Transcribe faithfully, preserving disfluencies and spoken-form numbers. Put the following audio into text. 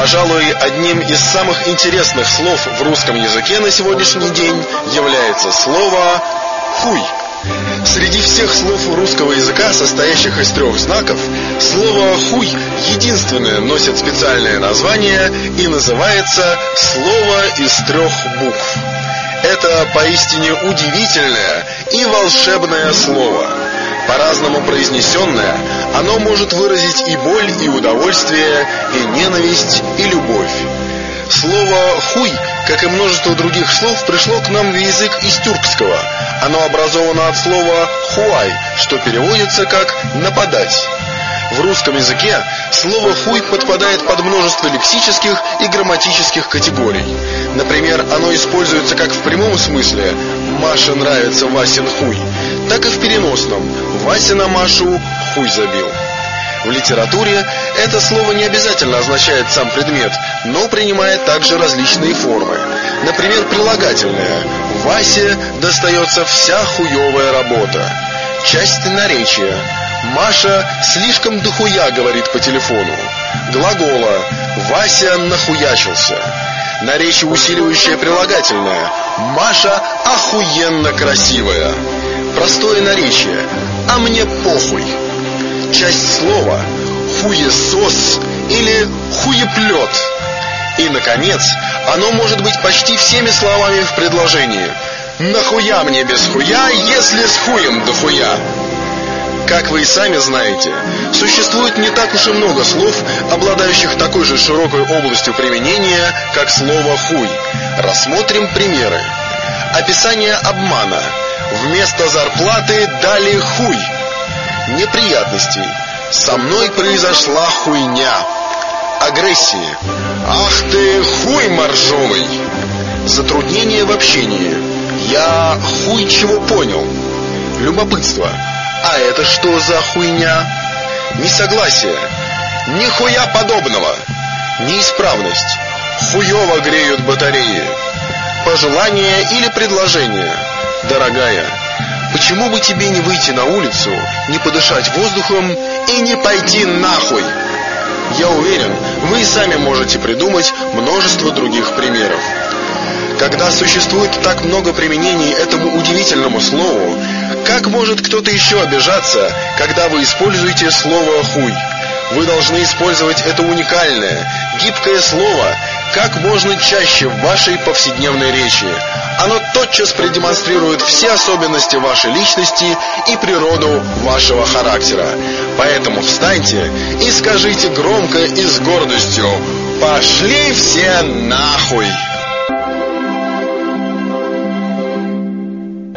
Пожалуй, одним из самых интересных слов в русском языке на сегодняшний день является слово «хуй». Среди всех слов русского языка, состоящих из трех знаков, слово «хуй» единственное носит специальное название и называется «слово из трех букв». Это поистине удивительное и волшебное слово. По-разному произнесенное, оно может выразить и боль, и удовольствие, и ненависть, и любовь. Слово «хуй», как и множество других слов, пришло к нам в язык из тюркского. Оно образовано от слова «хуай», что переводится как «нападать». В русском языке слово «хуй» подпадает под множество лексических и грамматических категорий. Например, оно используется как в прямом смысле «Маше нравится Васин хуй», так и в переносном «Вася на Машу хуй забил». В литературе это слово не обязательно означает сам предмет, но принимает также различные формы. Например, прилагательное «Васе достается вся хуевая работа». Часть наречия «Маша слишком дохуя говорит по телефону». Глагола «Вася нахуячился». Наречие усиливающее прилагательное «Маша охуенно красивая». Простое наречие «А мне похуй». Часть слова «хуесос» или «хуеплет». И, наконец, оно может быть почти всеми словами в предложении. «Нахуя мне без хуя, если с хуем дохуя?» Как вы и сами знаете, существует не так уж и много слов, обладающих такой же широкой областью применения, как слово «хуй». Рассмотрим примеры. Описание обмана. Вместо зарплаты дали хуй. Неприятностей. Со мной произошла хуйня. Агрессии. Ах ты хуй моржовый. Затруднение в общении. Я хуй чего понял. Любопытство. А это что за хуйня? Несогласие. Нихуя подобного. Неисправность. Хуёво греют батареи. Пожелание или предложение. Дорогая, почему бы тебе не выйти на улицу, не подышать воздухом и не пойти нахуй? Я уверен, вы и сами можете придумать множество других примеров. Когда существует так много применений этому удивительному слову, как может кто-то еще обижаться, когда вы используете слово «хуй»? Вы должны использовать это уникальное, гибкое слово как можно чаще в вашей повседневной речи. Оно тотчас продемонстрирует все особенности вашей личности и природу вашего характера. Поэтому встаньте и скажите громко и с гордостью: «Пошли все нахуй!»